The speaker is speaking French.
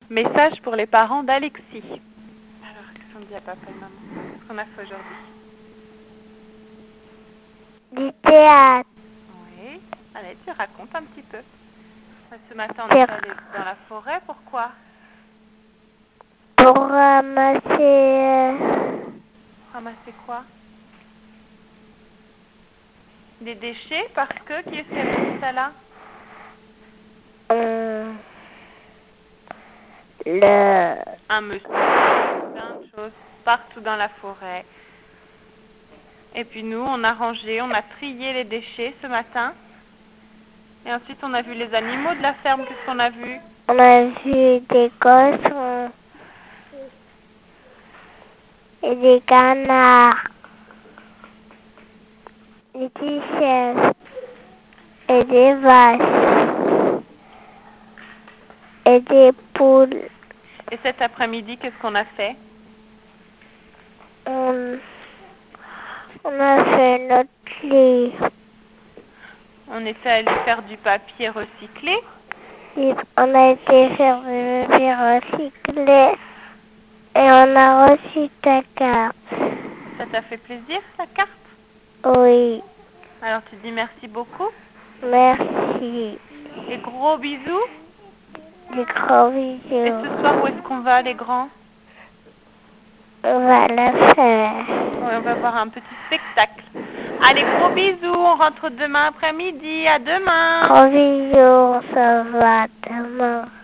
Message pour les parents d'Alexis. Alors, qu'est-ce qu'on dit à papa et maman? Qu'est-ce qu'on a fait aujourd'hui? Du théâtre. Oui. Allez, tu racontes un petit peu. Ce matin, on est allé dans la forêt. Pourquoi? Pour ramasser... Ramasser quoi? Des déchets? Parce que, qui est-ce qui a mis ça là? Un monsieur, plein de choses partout dans la forêt. Et puis nous, on a rangé, on a trié les déchets ce matin. Et ensuite, on a vu les animaux de la ferme. Qu'est-ce qu'on a vu? On a vu des cochons et des canards, des t-shirts et des vaches et des poules. Et cet après-midi, qu'est-ce qu'on a fait? On a fait notre lit. On était allé faire du papier recyclé. Et on a été faire du papier recyclé et on a reçu ta carte. Ça t'a fait plaisir, ta carte? Oui. Alors tu dis merci beaucoup. Merci. Et gros bisous. Des gros bisous. Et ce soir, où est-ce qu'on va, les grands? On va la faire. Oui, on va voir un petit spectacle. Allez, gros bisous. On rentre demain après-midi. À demain. Gros bisous. Ça va demain.